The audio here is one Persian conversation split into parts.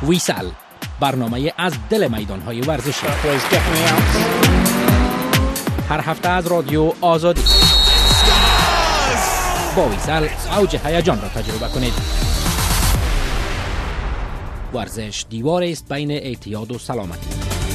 ویسل، برنامه از دل میدان‌های ورزشی. هر هفته از رادیو آزادی. با ویسل اوج هیجان را تجربه کنید. ورزش دیوار است بین اعتیاد و سلامتی.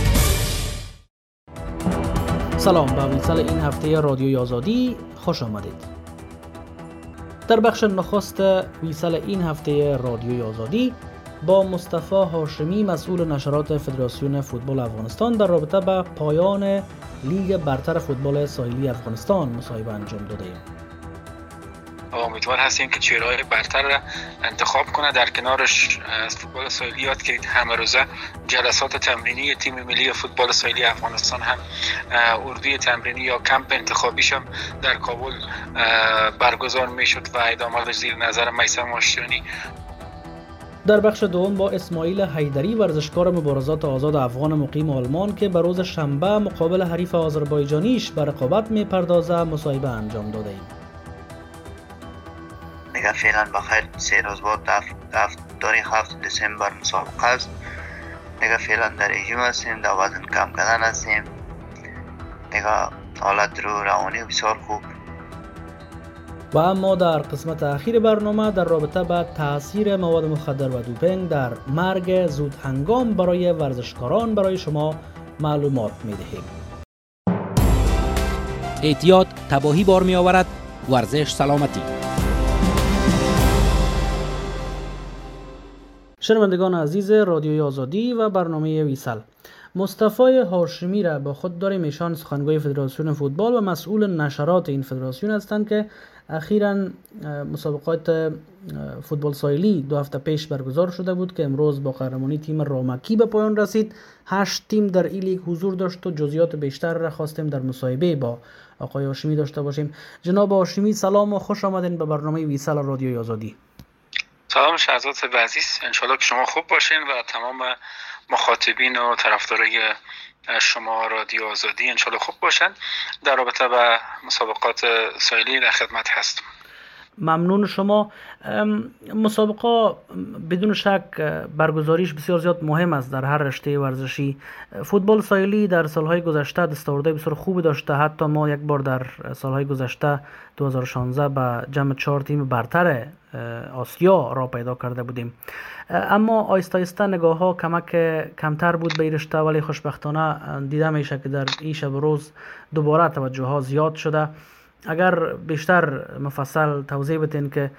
سلام، به ویسل این هفته رادیوی آزادی خوش آمدید. در بخش نخست ویسل این هفته رادیوی آزادی با مصطفی هاشمی، مسئول نشرات فدراسیون فوتبال افغانستان، در رابطه با پایان لیگ برتر فوتبال ساحلی افغانستان مصاحبه انجام دادیم. امیدوار هستیم که چهره‌های برتر را انتخاب کنه. در کنارش از فوتبال ساحلی یاد گرفت همه روزه جلسات تمرینی تیم ملی فوتبال ساحلی افغانستان هم اردوی تمرینی یا کمپ انتخابیش هم در کابل برگزار میشد و ادامه زیر نظر میثم آشتیانی. در بخش دوم با اسماعیل حیدری، ورزشکار مبارزات آزاد افغان مقیم آلمان که به روز شنبه مقابل حریف آذربایجانیش به رقابت میپردازه مصاحبه انجام دادیم. دیگه فعلا بخیر 3 روز بعد تاریخ 7 دسامبر مسابقه است. دیگه فعلا در رژیم هستیم، در وزن کم کردن هستیم. دیگه حالت روانی بسیار خوب. و اما در قسمت اخیر برنامه در رابطه با تاثیر مواد مخدر و دوپینگ در مرگ زود هنگام برای ورزشکاران برای شما معلومات می‌دهیم. اعتیاد تباهی بار می‌آورد، ورزش سلامتی. شنوندگان عزیز رادیوی آزادی و برنامه ویسل، مصطفی هاشمی را با خود داریم. ایشان سخنگوی فدراسیون فوتبال و مسئول نشرات این فدراسیون هستند که اخیراً مسابقات فوتبال ساحلی 2 هفته پیش برگزار شده بود که امروز با قهرمانی تیم رامکی به پایان رسید. 8 تیم در این لیگ حضور داشت و جزئیات بیشتر را خواستیم در مصاحبه با آقای هاشمی داشته باشیم. جناب هاشمی سلام و خوش آمدین به برنامه ویسل رادیوی آزادی. سلام شهزاد عزیز، انشالله که شما خوب باشین و تمام مخاطبین و طرفدارای شما رادیو آزادی انشالله خوب باشن. در رابطه با مسابقات ساحلی در خدمت هستم. ممنون شما. مسابقه بدون شک برگزاریش بسیار زیاد مهم است در هر رشته ورزشی. فوتبال ساحلی در سالهای گذشته دستاوردهای بسیار خوبی داشته. حتی ما یک بار در سالهای گذشته 2016 به جمع 4 تیم برتر آسیا را پیدا کرده بودیم. اما آیسته آیسته نگاه ها کمتر بود به این رشته، ولی خوشبختانه دیده میشه که در این شب روز دوباره توجه ها زیاد شده. اگر بیشتر مفصل توضیح بدین که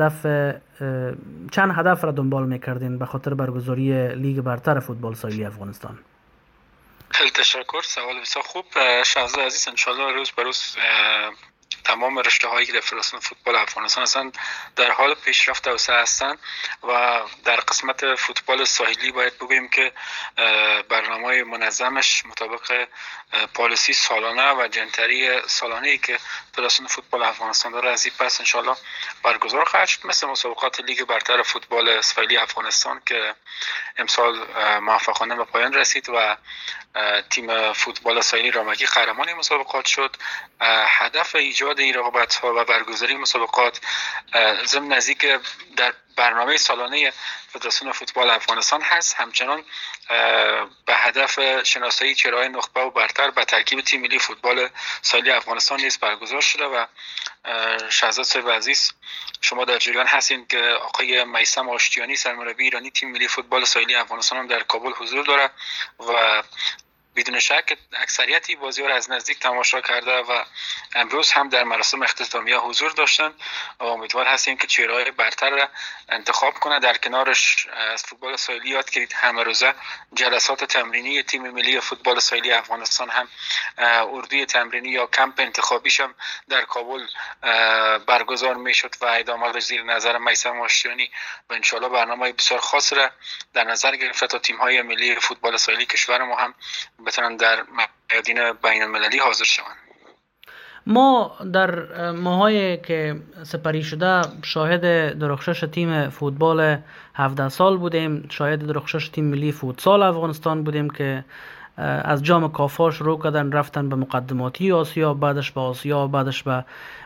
چند هدف را دنبال میکردین به خاطر برگزاری لیگ برتر فوتبال ساحلی افغانستان؟ خیلی تشکر، سوال بسیار خوب شهزاد عزیز. انشالله روز به روز تمام رشته هایی که در فدراسیون فوتبال افغانستان هستند در حال پیشرفت و توسعه هستند و در قسمت فوتبال ساحلی باید بگوییم که برنامه منظمش مطابق پالیسی سالانه و جنتری سالانه‌ای که فدراسیون فوتبال افغانستان داره از این پس انشالله برگزار خواهد شد، مثل مسابقات لیگ برتر فوتبال ساحلی افغانستان که امسال موفقانه به پایان رسید و تیم فوتبال ساحلی رامکی قهرمان مسابقات شد. هدف ایجاد این رقابت‌ها و برگزاری مسابقات ضمن نزدیک در برنامه سالانه فدراسیون فوتبال افغانستان هست، همچنان به هدف شناسایی چهره‌های نخبه و برتر به ترکیب تیم ملی فوتبال ساحلی افغانستان نیز برگزار شده و شهزاد صاحب عزیز شما در جریان هستین که آقای میثم آشتیانی سرمربی ایرانی تیم ملی فوتبال ساحلی افغانستان هم در کابل حضور داره و بدون شک اکثریتی بازی را از نزدیک تماشا کرده و امروز هم در مراسم اختتامیه حضور داشتن و امیدوار هستیم که چهره‌های برتر را انتخاب کنه. در کنارش از فوتبال ساحلی یاد گرفت همه روزه جلسات تمرینی تیم ملی فوتبال ساحلی افغانستان هم اردوی تمرینی یا کمپ انتخابیش هم در کابل برگزار میشد و ادامه زیر نظر میثم آشتیانی و انشالله برنامه بسیار خاص را در نظر گرفته تا تیم‌های ملی فوتبال ساحلی کشور ما هم بتونن در میادین بین المللی حاضر شوند. ما در ماهایی که سپری شده شاهد درخشش تیم فوتبال 17 سال بودیم، شاهد درخشش تیم ملی فوتسال افغانستان بودیم که از جام کافا شروع کردن، رفتن به مقدماتی آسیا، بعدش به آسیا، بعدش به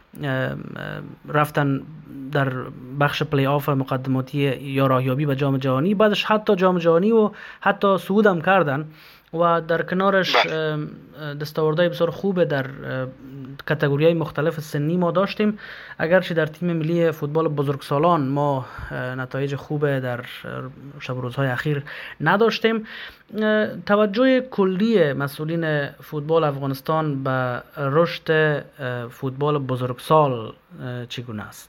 رفتن در بخش پلی آف مقدماتی یا راهیابی به جام جهانی، بعدش حتی جام جهانی و حتی صعود هم کردن و در کنارش دستاوردهای بسیار خوب در کاتگوری‌های مختلف سنی ما داشتیم. اگرچه در تیم ملی فوتبال بزرگسالان ما نتایج خوب در شب و روزهای اخیر نداشتیم. توجه کلی مسئولین فوتبال افغانستان به رشد فوتبال بزرگسال چگونه است؟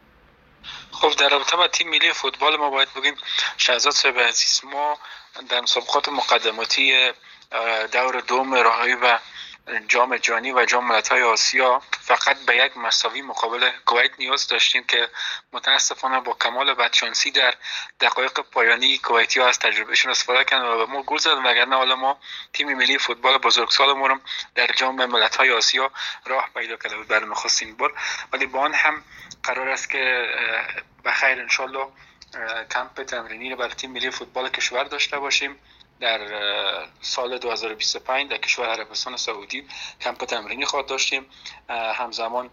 خب در رابطه با تیم ملی فوتبال ما باید بگیم شهزاد صاحب عزیز، ما در مسابقات مقدماتی دور دوم راهی و جام جهانی و جام ملت‌های آسیا فقط به یک مساوی مقابل کویت نیاز داشتیم که متاسفانه با کمال بدشانسی در دقایق پایانی کویتی‌ها از تجربهشون استفاده کردن و ما گل زدن، وگرنه حالا ما تیم ملی فوتبال بزرگسال ما رو در جام ملت‌های آسیا راه پیدا کرده بود برای نخستین بار. ولی با آن هم قرار است که بخیر ان شاءالله کمپ تمرینی رو برای تیم ملی فوتبال کشور داشته باشیم. در سال 2025 در کشور عربستان سعودی کمپ تمرینی خواهد داشتیم. همزمان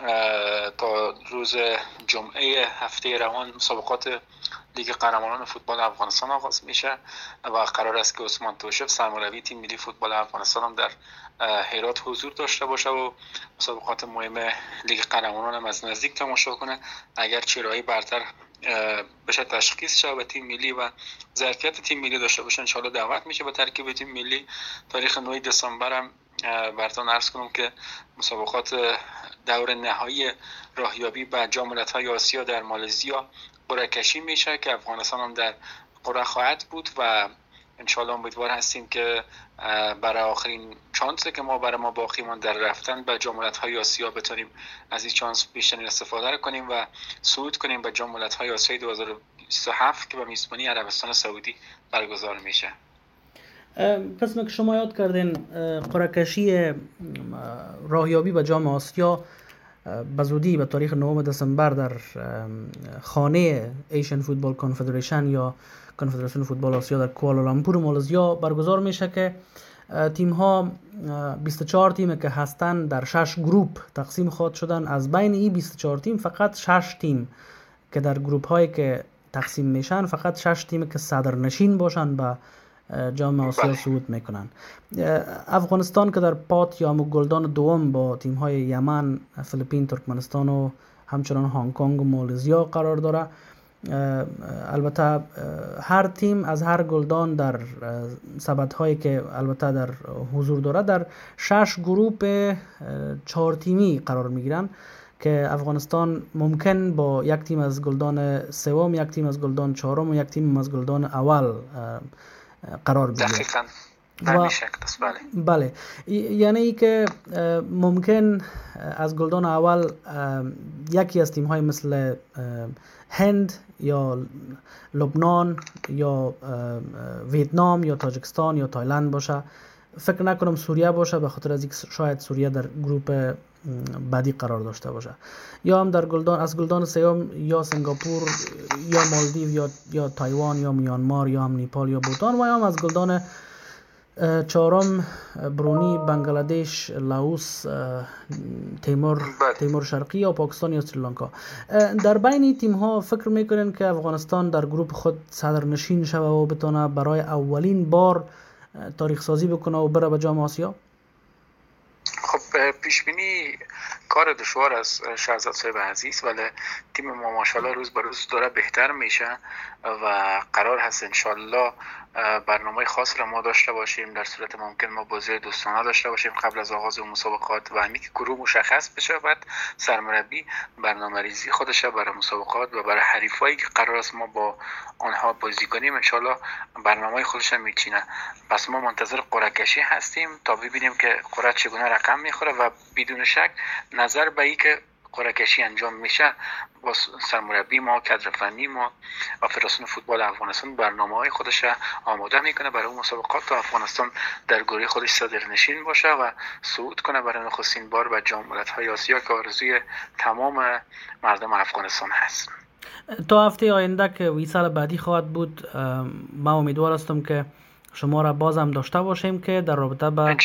تا روز جمعه هفته روان مسابقات لیگ قهرمانان فوتبال افغانستان آغاز میشه و قرار است که عثمان توشف سرمربی تیم ملی فوتبال افغانستان هم در هرات حضور داشته باشه و مسابقات مهم لیگ قهرمانان هم از نزدیک تماشا کنه. اگر چرایی برتر بشه تشخیص شه و تیم ملی و ظرفیت تیم ملی داشته باشه ان شاءالله دعوت میشه به ترکیب تیم ملی. تاریخ 9 دسامبر هم براتون عرض کنم که مسابقات دور نهایی راهیابی به جام ملت‌های آسیا در مالزیا قرعه کشی میشه که افغانستان هم در قرعه خواهد بود و انشالله امیدوار هستیم که برای آخرین چانسی که برای ما باقی ماند در رفتن به جام ملت‌های آسیا بتونیم از این چانس بیشتر استفاده کنیم و صعود کنیم به جام ملت‌های آسیا 2027 که به میزبانی عربستان سعودی برگزار میشه. قسمی که شما یاد کردین قرعه کشی راهیابی به جام آسیا به زودی به تاریخ 9 دسامبر در خانه ایشن فوتبال کنفدریشن یا کنفدراسیون فوتبال آسیا در کوالالامپور مالزیا برگزار میشه که تیم ها 24 تیم که هستند در 6 گروپ تقسیم خواهد شدن. از بین این 24 تیم فقط 6 تیم که در گروپ هایی که تقسیم میشن فقط 6 تیم که صدرنشین باشن به جام آسیا صعود میکنن. افغانستان که در پات یا گلدان دوم با تیم های یمن، فیلیپین، ترکمنستان و همچنان هنگ کنگ و مالزیا قرار داره. البته هر تیم از هر گلدان در سبد هایی که البته در حضور داره در 6 گروپ 4 تیمی قرار میگیرن که افغانستان ممکن با یک تیم از گلدان سوم، یک تیم از گلدان چهارم و یک تیم از گلدان اول قرار بگیره. دقیقاً بله، یعنی ای که ممکن از گلدان اول یکی از تیم های مثل هند یا لبنان یا ویتنام یا تاجیکستان یا تایلند باشه. فکر نکنم سوریه باشه به خاطر از اینکه شاید سوریه در گروپ بعدی قرار داشته باشه. یا هم در گلدان از گلدان سوم یا سنگاپور یا مالدیو یا تایوان یا میانمار یا هم نیپال یا بوتان و یا هم از گلدان چهارم برونی، بنگلادش، لاوس، تیمور شرقی یا پاکستان یا سریلانکا. در بین تیم ها فکر میکنین که افغانستان در گروپ خود صدرنشین شوه و بتونه برای اولین بار تاریخ سازی بکنه و بره به جام آسیا؟ خب پیش بینی کار دشوار از شهزاد صاحب عزیز، ولی تیم ما ماشاءالله روز به روز داره بهتر میشه و قرار هست انشالله برنامه خاص را ما داشته باشیم. در صورت ممکن ما بازی دوستانه داشته باشیم قبل از آغاز مسابقات و همین که گروه مشخص بشه بعد سرمربی برنامه ریزی خودش برای مسابقات و برای حریفایی که قرار است ما با آنها بازی کنیم انشالله برنامه خودش میچینه. پس ما منتظر قرعه کشی هستیم تا ببینیم که قرعه چگونه رقم میخوره و بدون شک نظر به این که قرعه کشی انجام میشه با سرمربی ما، کادر فنی ما و فدراسیون فوتبال افغانستان برنامه‌های خودش آماده میکنه برای اون مسابقات تا افغانستان در گروه خودش صدرنشین باشه و صعود کنه برای نخستین بار به جام ملت‌های آسیا که آرزوی تمام مردم افغانستان هست. تا هفته آینده که وی سال بعدی خواهد بود، ما امیدوار هستم که شما را باز هم داشته باشیم که در رابطه با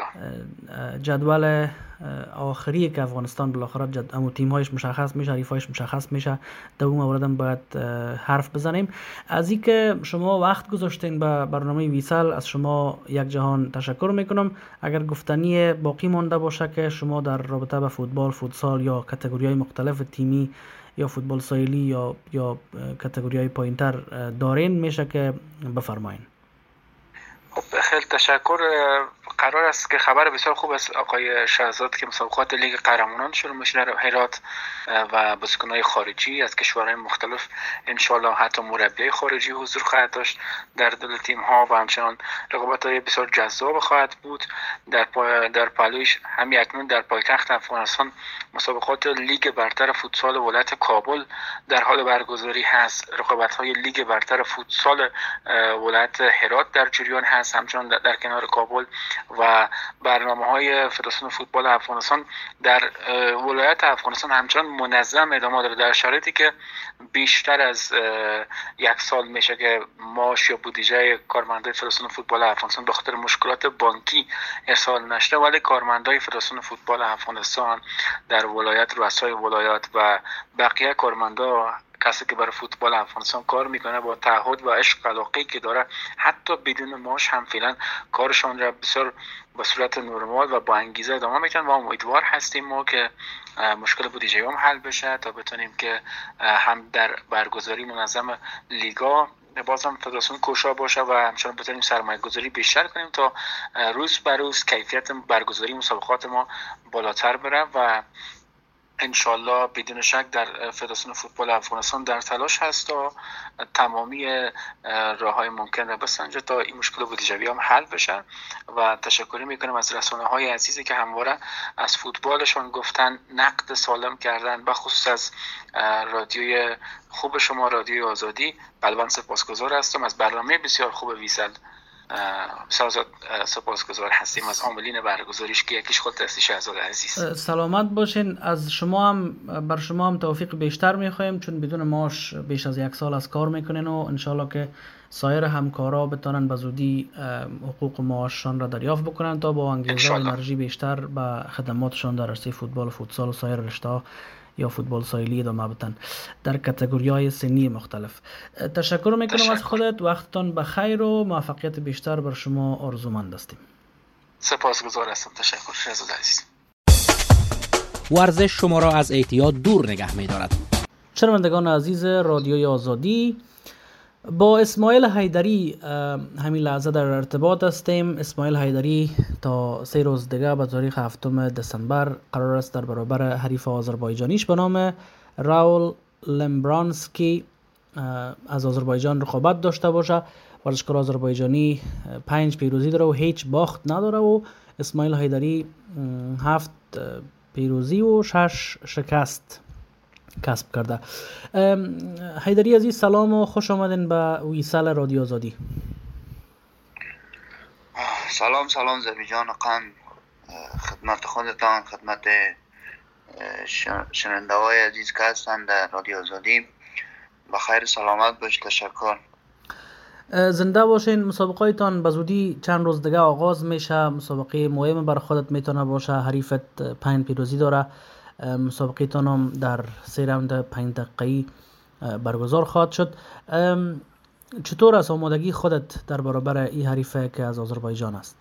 جدول آخری که افغانستان بالاخره امو تیم هایش مشخص میشه، حریف هایش مشخص میشه، در اون مورد هم باید حرف بزنیم. از این که شما وقت گذاشتین به برنامه ویسال، از شما یک جهان تشکر میکنم. اگر گفتنی باقی مانده باشه که شما در رابطه با فوتبال، فوتسال یا کاتگوری های مختلف تیمی یا فوتبال ساحلی یا کاتگوری های پایینتر دارین، میشه که بفرمایین. خیلی تشکر. قرار است که خبر بسیار خوب است آقای شهزاد که مسابقات لیگ قهرمانان شروع میشه در هرات و بازیکن‌های خارجی از کشورهای مختلف ان شاء الله حتی مربیای خارجی حضور خواهد داشت در دل تیم ها و همچنان رقابت‌های بسیار جذاب خواهد بود. در پهلویش همین اکنون در پایتخت افغانستان مسابقات لیگ برتر فوتسال ولایت کابل در حال برگزاری هست. رقابت‌های لیگ برتر فوتسال ولایت هرات در جریان هست همچنان در کنار کابل و برنامه‌های فدراسیون فوتبال افغانستان در ولایت افغانستان همچنان منظم ادامه داره در شرایطی که بیشتر از یک سال میشه که معاش یا بودجه کارمندای فدراسیون فوتبال افغانستان به خاطر مشکلات بانکی ارسال نشده، ولی کارمندای فدراسیون فوتبال افغانستان در ولایت، رؤسای ولایات و بقیه کارمندا، کسی که برای فوتبال افغانستان کار میکنه با تعهد و عشق و علاقه‌ای که داره حتی بدون معاش هم فعلا کارشان را بسیار به صورت نرمال و با انگیزه ادامه میدن و امیدوار هستیم ما که مشکل بودجه هم حل بشه تا بتونیم که هم در برگزاری منظم لیگا بازم فدراسیون کوشا باشه و همچنان بتونیم سرمایه گذاری بیشتر کنیم تا روز به روز کیفیت برگزاری مسابقات ما بالاتر بره و انشالله بدون شک در فدراسیون فوتبال افغانستان در تلاش هست تا تمامی راه‌های ممکن را بسنجه تا این مشکل بودجه‌ای هم حل بشه و تشکر میکنم از رسانه‌های عزیزی که همواره از فوتبالشون گفتن، نقد سالم کردن، بخصوص از رادیوی خوب شما، رادیوی آزادی. قلباً سپاسگزار هستم از برنامه بسیار خوب ویسل. سپاسگزار هستیم از عاملین برگزاریش که یکیش خود هستی شهزاد عزیز. سلامت باشین. از شما هم بر شما هم توفیق بیشتر میخوایم، چون بدون معاش بیش از یک سال از کار میکنین و انشالله که سایر همکارا بتونن به زودی حقوق معاششان را دریافت بکنن تا با انگیزه و انرژی بیشتر به خدماتشان در عرصه فوتبال و فوتسال و سایر رشته‌ها یا فوتبال ساحلی ادامه بدن در کاتگوری‌های سنی مختلف. تشکر میکنم از خودت. وقتتان بخیر و موفقیت بیشتر بر شما آرزومند هستیم. سپاسگزار هستم. تشکر شهزاد عزیز. ورزش شما را از اعتیاد دور نگه می‌دارد. شنوندگان عزیز رادیوی آزادی، با اسماعیل حیدری همین لحظه در ارتباط هستیم. اسماعیل حیدری تا 3 روز دیگه به تاریخ 7 دسامبر قرار است در برابر حریف آذربایجانیش به نام راول لمبرانسکی از آذربایجان رقابت داشته باشه. ورزشکار آذربایجانی 5 پیروزی داره و هیچ باخت نداره و اسماعیل حیدری 7 پیروزی و 6 شکست کسب کرده. حیدری عزیز سلام و خوش آمدین به ویسال رادیو آزادی. سلام زبی جان قم، خدمت خودتان، خدمت شنونده های عزیز که هستن در رادیو آزادی. بخیر سلامت باش. تشکر. زنده باشین. مسابقایتان به زودی چند روز دیگه آغاز میشه. مسابقه مهم بر خودت میتونه باشه. حریفت 5 پیروزی داره. مسابقه تانم در 3 راوند 5 دقیقه‌ای برگزار خواهد شد. چطور است آمادگی خودت در برابر این حریفه که از آذربایجان است؟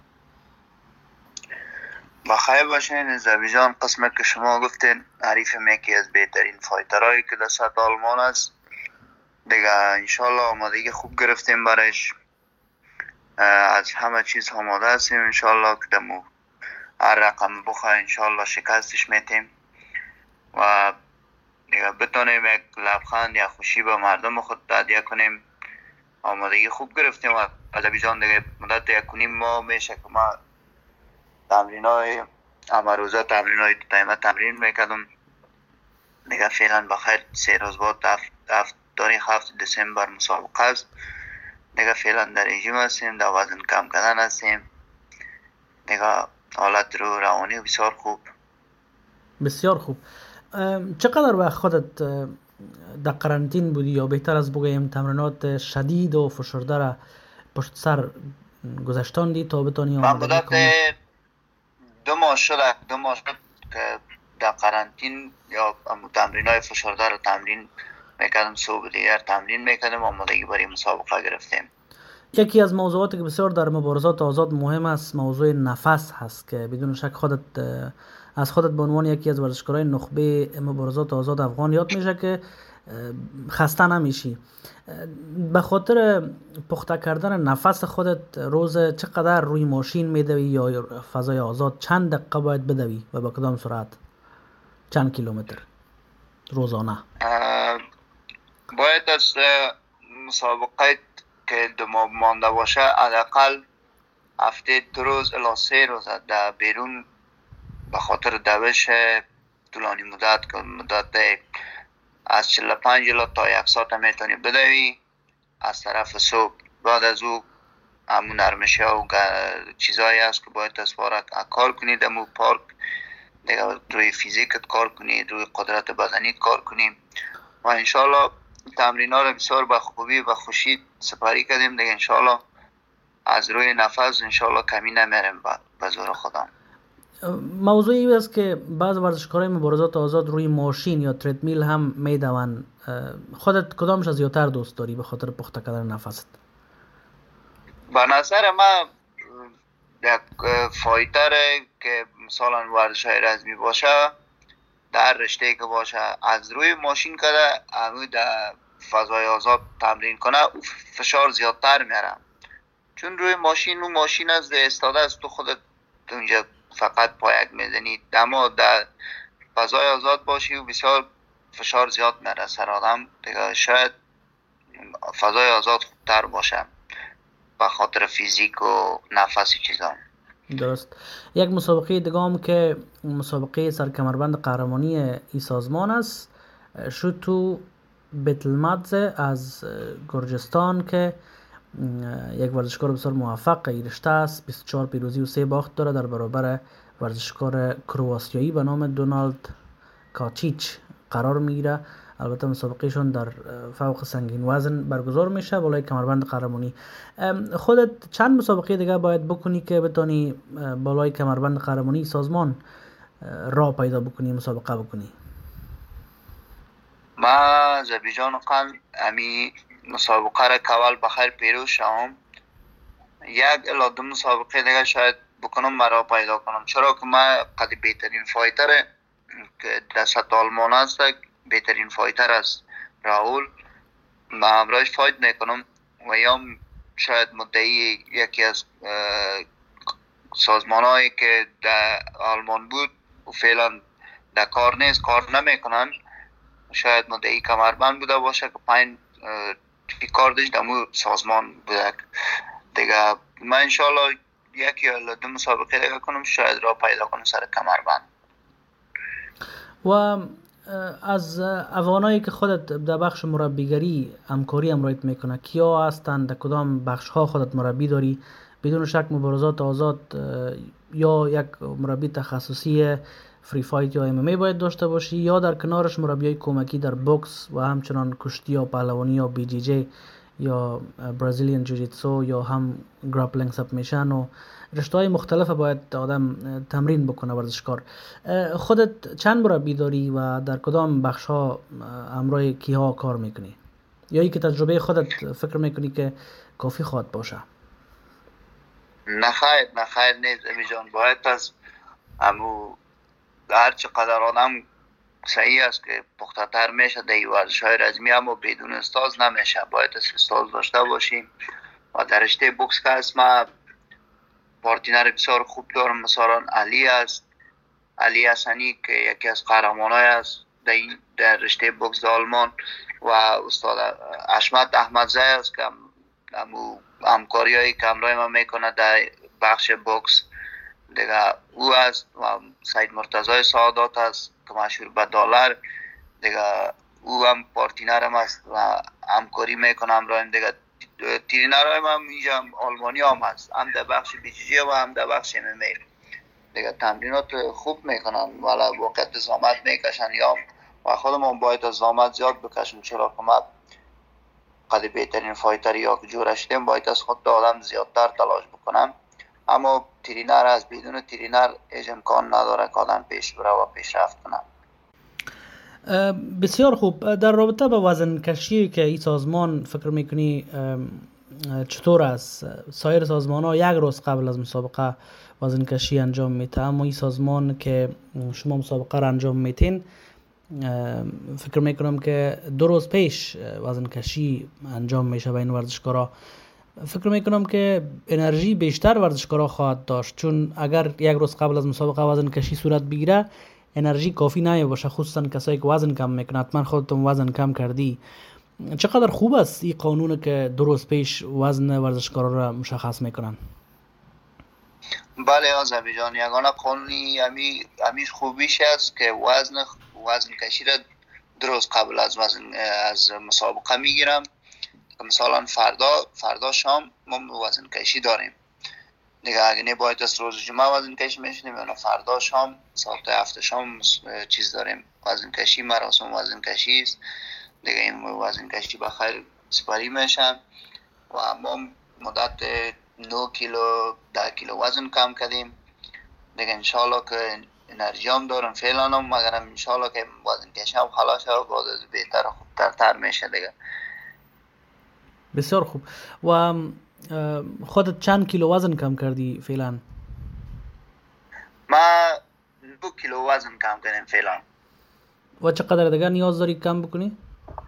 بخیر باشین زبیجان. قسمت که شما گفتین حریف یکی از بهترین فایترهایی که در سطح آلمان است دیگه. انشالله آمادگی خوب گرفتیم برش، از همه چیز آماده هستیم. انشالله که دمو هر رقم بخواه انشالله شکستش میتیم و دیگه بتونیم یک لبخند یا خوشی به مردم خود تهدیه کنیم. آمادگی خوب گرفتیم و عزیزان دیگه مدت 1.5 ماه میشه که ما تمرینای همه روزه تمرینای تایمه تمرین میکردم دیگه. فعلا بخیر 3 روز بعد تاریخ 7 دسامبر مسابقه است دیگه. فعلا در رژیم هستیم، در وزن کم کردن هستیم دیگه. حالت رو روانی بسیار خوب. بسیار خوب. چقدر وقت خودت در قرنطین بودی یا بهتر از بگویم تمرینات شدید و فشرده را پشت سر گذشتان دی تا بتانی من آمادگی مدت کنی؟ 2 ماه شد که در قرنطین یا تمرین های فشاردار تمرین میکردم، صبح دیگر تمرین میکردم، آمادگی برای مسابقه گرفتیم. یکی از موضوعاتی که بسیار در مبارزات آزاد مهم است موضوع نفس هست که بدون شک از خودت به عنوان یکی از ورزشکارای نخبه مبارزات آزاد افغان یاد میشه که خسته نمیشی. به خاطر پخته کردن نفس خودت روز چقدر روی ماشین میدوی یا فضای آزاد چند دقیقه باید بدوی و با کدام سرعت، چند کیلومتر روزانه؟ باید از مسابقه که 2 ماه مانده باشه حداقل هفته 2 روز الی 3 روز در بیرون به خاطر دوش طولانی مدت که مدت از 45 تا 1 ساعت میتونی بدوی از طرف صبح. بعد از او همون نرمشی ها و چیزایی هست که باید از کار کنید، همون پارک دیگه روی فیزیکت کار کنید، روی قدرت بدنیت کار کنیم و انشالله تمرین ها رو بسیار به خوبی و خوشی سپاری کردیم دیگه. انشالله از روی نفس انشالله کمی نمیرم به زور خودم. موضوعی است که بعض ورزشکارای مبارزات آزاد روی ماشین یا تردمیل هم میدون. خودت کدامش از زیادتر دوست داری به خاطر پخته کردن نفست؟ به نظر من یک فایتر که مثلا ورزش های رزمی باشه در رشته که باشه از روی ماشین کده همون در فضای آزاد تمرین کنه فشار زیادتر میارم، چون روی ماشین اون ماشین از استاده است، تو خودت اونجا فقط پایک میزنی. اما در فضای آزاد باشی و بسیار فشار زیاد میاره سر آدم دیگه. شاید فضای آزاد خوبتر باشه به خاطر فیزیک و نفسی چیزا. درست. یک مسابقه دیگه هم که مسابقه سرکمربند قهرمانی ای سازمان است، شوتو بیتلمادزه از گرجستان که یک ورزشکار بسیار موفق ای رشته است. 24 پیروزی و 3 باخت داره در برابر ورزشکار کرواسیایی به نام دونالد کاچیچ قرار میگیره. البته مسابقهشون در فوق سنگین وزن برگزار میشه بالای کمربند قهرمانی. خودت چند مسابقه دیگه باید بکنی که بتونی بالای کمربند قهرمانی سازمان راه پیدا بکنی، مسابقه بکنی؟ ما زبیجان قند امی مسابقه را کول بخیر پیروز شوم. 1 الی 2 مسابقه دیگه شاید بکنم مرا پیدا کنم، چرا که من قد بهترین فایتر که در سطح آلمان است، بهترین فایتر است راول، ما همراهش فایت میکنم و یا شاید مدعی یکی از سازمان هایی که در آلمان بود و فعلا در کار نیست، کار نمیکنن، شاید مدعی کمربند بوده باشه که 5 کار داشت دمو سازمان بوده دیگه. من انشالله 1 یا 2 مسابقه دیگه کنم، شاید را پیدا کنم سر کمربند. و از افغانایی که خودت در بخش مربیگری همکاری همراهیت میکنه کیا هستند؟ در کدام بخش ها خودت مربی داری؟ بدون شک مبارزات آزاد یا یک مربی تخصصی فری فایت یا ام ام باید داشته باشی، یا در کنارش مربیای کمکی در بوکس و همچنان کشتی یا پهلوانی یا بی جی جی یا برازیلیان جوجیتسو یا هم گراپلینگ سبمیشن و رشته‌های مختلف باید آدم تمرین بکنه ورزشکار. خودت چند مربی داری و در کدام بخش ها همراه کیها کار میکنی؟ یا ای که تجربه خودت فکر میکنی که کافی خواهد باشه؟ نخیر نیست امی جان، باید از امو هر چقدر آدم صحیح است که پخته تر میشه در این ورزش های رزمی، اما بدون استاز نمیشه، باید استاز داشته باشیم. و در رشته بوکس که هست ما پارتینر بسیار خوب دارم، مثلا علی حسنی که یکی از قهرمانای است در رشته بوکس آلمان و استاد حشمت احمدزی است که همکاری هایی که همراه ما میکنه در بخش بوکس دیگه. او است و سید مرتضی سعادت است که مشهور به دلار دیگه، او هم پارتینرم است و همکاری میکنه همراه دیگه. ترینرهای هم اینجا آلمانی هم هست، هم در بخش بی جی جی و هم در بخش ام ام ای دیگه. تمرینات خوب میکنن ولی وقت زحمت میکشن یا و خودمون باید از زحمت زیاد بکشیم، چرا که ما مسابقه بهترین فایتر یا که جور شدیم باید از خود آدم زیادتر تلاش بکنم، اما ترینر از بدون ترینر هیچ امکان نداره که آدم پیش بره و پیشرفت کنه. بسیار خوب. در رابطه با وزن کشی که این سازمان فکر میکنی چطور است؟ سایر سازمان ها یک روز قبل از مسابقه وزن کشی انجام میده، اما این سازمان که شما مسابقه را انجام میتین فکر میکنم که 2 روز پیش وزن کشی انجام میشه بین ورزشکارا. فکر میکنم که انرژی بیشتر ورزشکارا خواهد داشت، چون اگر 1 روز قبل از مسابقه وزن کشی صورت بگیره انرژی کافی نمی باشه، خصوصا کسایی که وزن کم میکنن. حتما خودتون وزن کم کردی. چقدر خوب است این قانون که 2 روز پیش وزن ورزشکارا را مشخص میکنن؟ بله آذری جان، یگانه قانونی همیش خوبیش است که وزن کشی را 2 روز قبل از مسابقه میگیرم. مثلا فردا شام ما وزن کشی داریم دیگه، اگه نباید از روز جمعه وزن کشی میشنیم یا فردا شام ساعت 7 شام چیز داریم وزن کشی، مراسم وزن کشی است دیگه. این وزن کشی بخیر سپاری میشن و ما مدت 9 کیلو 10 کیلو وزن کم کردیم دیگه. انشالله که انرژی هم دارم فعلا هم، مگرم انشالله که وزن کشی هم خلاص شه و بعد از بهتر و خوبتر میشه دیگه. بسیار خوب. و خودت چند کیلو وزن کم کردی فعلا؟ ما 2 کیلو وزن کم کردم فعلا. و چقدر دیگه نیاز داری کم بکنی؟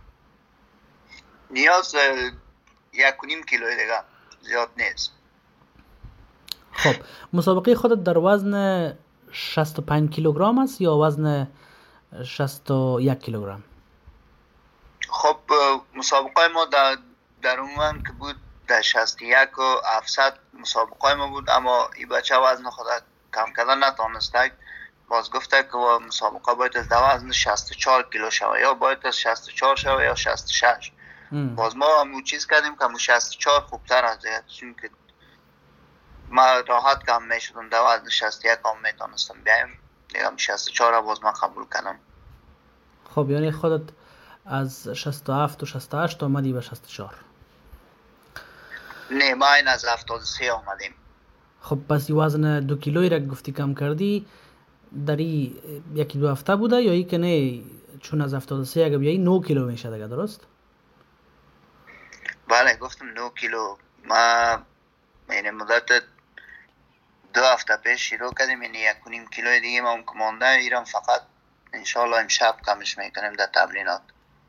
نیاز 1.5 کیلو دیگه، زیاد نیست. خب مسابقه خودت در وزن 65 کیلوگرم است یا وزن 61 کیلوگرم؟ خب مسابقه ما در عموم که بود در 61 و 700 مسابقه ما بود، اما این بچه وزن خود کم کردن نتانسته. باز گفته که مسابقه باید از وزن 64 کیلو شوه، یا باید از 64 شوه یا 66. باز ما همون چیز کردیم که همون 64 خوبتر از دیگه، چون که ما راحت کم میشدم در وزن 61 هم میتونستم بیایم دیگه. همون 64 را باز ما قبول کنم. خب یعنی خودت از 67 و 68 آمدی به 64؟ نه، ما این از 73 آمدیم. خب پس این وزن 2 کیلویی را گفتی کم کردی در یکی 2 هفته بوده یا ای که نه؟ چون از 73 اگه بیایی 9 کیلو میشه دیگه، درست؟ بله گفتم 9 کیلو. ما این مدت 2 هفته پیش شروع کردیم، یعنی 1.5 کیلو دیگه ما مانده ایران، فقط انشالله امشب کمش میکنیم در تمرینات.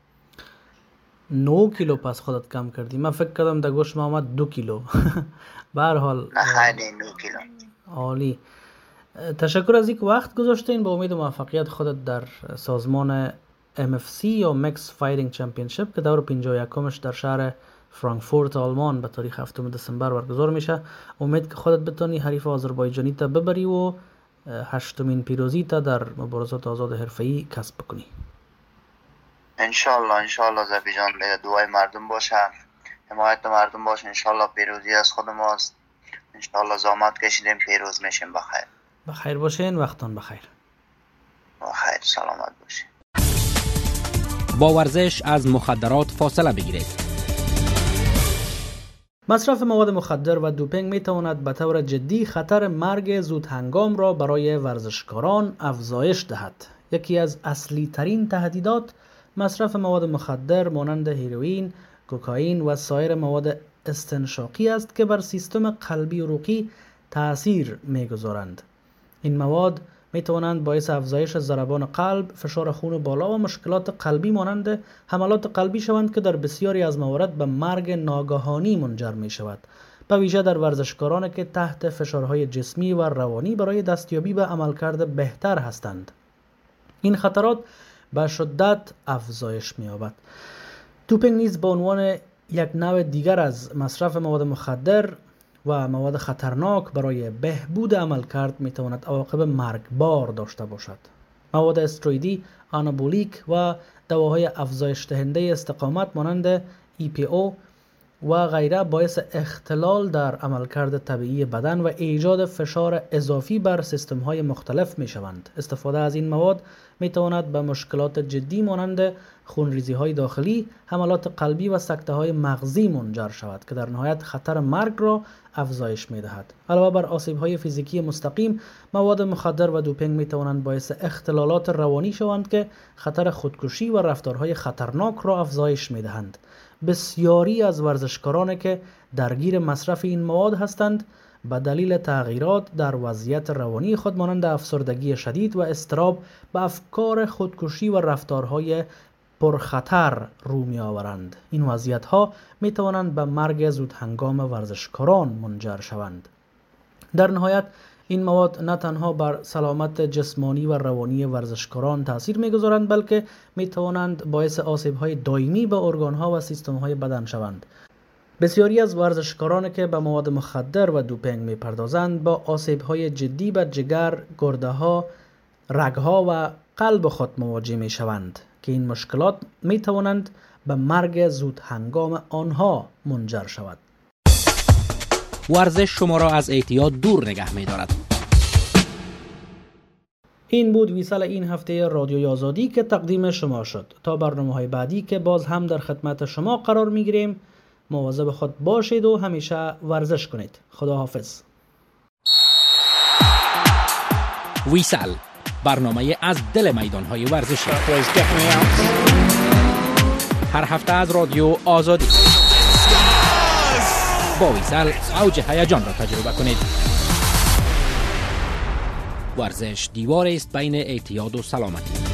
9 کیلو پس خودت کم کردی؟ من فکر کردم در گوش ما آمد 2 کیلو. به هر حال نه خیلی 9 کیلو. عالی. تشکر از اینکه وقت گذاشتین. به امید موفقیت خودت در سازمان MFC یا Mixed Fighting Championship که دور 51مش در شهر فرانکفورت آلمان به تاریخ 7 دسامبر برگزار میشه. امید که خودت بتونی حریف آذربایجانی تا ببری و 8مین پیروزی تا در مبارزات آزاد حرفه‌ای کسب کنی. انشالله زبی جان، دعای مردم باشه، حمایت مردم باشه. انشالله پیروزی از خود ماست. انشالله زحمت کشیدیم پیروز میشیم. بخیر باشین. وقتان بخیر. بخیر، سلامت باشین. با ورزش از مخدرات فاصله بگیرید. مصرف مواد مخدر و دوپینگ می تواند به طور جدی خطر مرگ زود هنگام را برای ورزشکاران افزایش دهد. یکی از اصلی ترین تهدیدات مصرف مواد مخدر مانند هیروئین، کوکائین و سایر مواد استنشاقی است که بر سیستم قلبی عروقی تأثیر می‌گذارند. این مواد می توانند باعث افزایش ضربان قلب، فشار خون بالا و مشکلات قلبی مانند حملات قلبی شوند که در بسیاری از موارد به مرگ ناگهانی منجر می شود، به ویژه در ورزشکارانی که تحت فشارهای جسمی و روانی برای دستیابی به عملکرد بهتر هستند. این خطرات به شدت افزایش می یابد. دوپینگ نیز به عنوان یک نوع دیگر از مصرف مواد مخدر و مواد خطرناک برای بهبود عملکرد می تواند عواقب مرگبار داشته باشد. مواد استروئیدی، آنابولیک و دواهای افزایش دهنده استقامت مانند EPO و غیره باعث اختلال در عملکرد طبیعی بدن و ایجاد فشار اضافی بر سیستم‌های مختلف می‌شوند. استفاده از این مواد می‌تواند به مشکلات جدی مانند خونریزی‌های داخلی، حملات قلبی و سکته‌های مغزی منجر شود که در نهایت خطر مرگ را افزایش می‌دهد. علاوه بر آسیب‌های فیزیکی مستقیم، مواد مخدر و دوپینگ می‌توانند باعث اختلالات روانی شوند که خطر خودکشی و رفتارهای خطرناک را افزایش می‌دهند. بسیاری از ورزشکارانی که درگیر مصرف این مواد هستند به دلیل تغییرات در وضعیت روانی خود مانند افسردگی شدید و اضطراب به افکار خودکشی و رفتارهای پرخطر رو می آورند. این وضعیت‌ها می توانند به مرگ زودهنگام ورزشکاران منجر شوند. در نهایت این مواد نه تنها بر سلامت جسمانی و روانی ورزشکاران تاثیر می‌گذارند بلکه می‌توانند باعث آسیب‌های دائمی به ارگان‌ها و سیستم‌های بدن شوند. بسیاری از ورزشکاران که به مواد مخدر و دوپینگ می‌پردازند با آسیب‌های جدی به جگر، گرده‌ها، رگ‌ها و قلب خود مواجه می‌شوند که این مشکلات می‌توانند به مرگ زودهنگام آنها منجر شود. ورزش شما را از اعتیاد دور نگه می دارد. این بود ویسال این هفته رادیوی آزادی که تقدیم شما شد. تا برنامه‌های بعدی که باز هم در خدمت شما قرار می گیریم، مواظب خود باشید و همیشه ورزش کنید. خدا حافظ. ویسال، برنامه از دل میدان‌های ورزشی. هر هفته از رادیو آزادی. با ویسال اوج هیجان را تجربه کنید. ورزش دیواری است بین اعتیاد و سلامتی.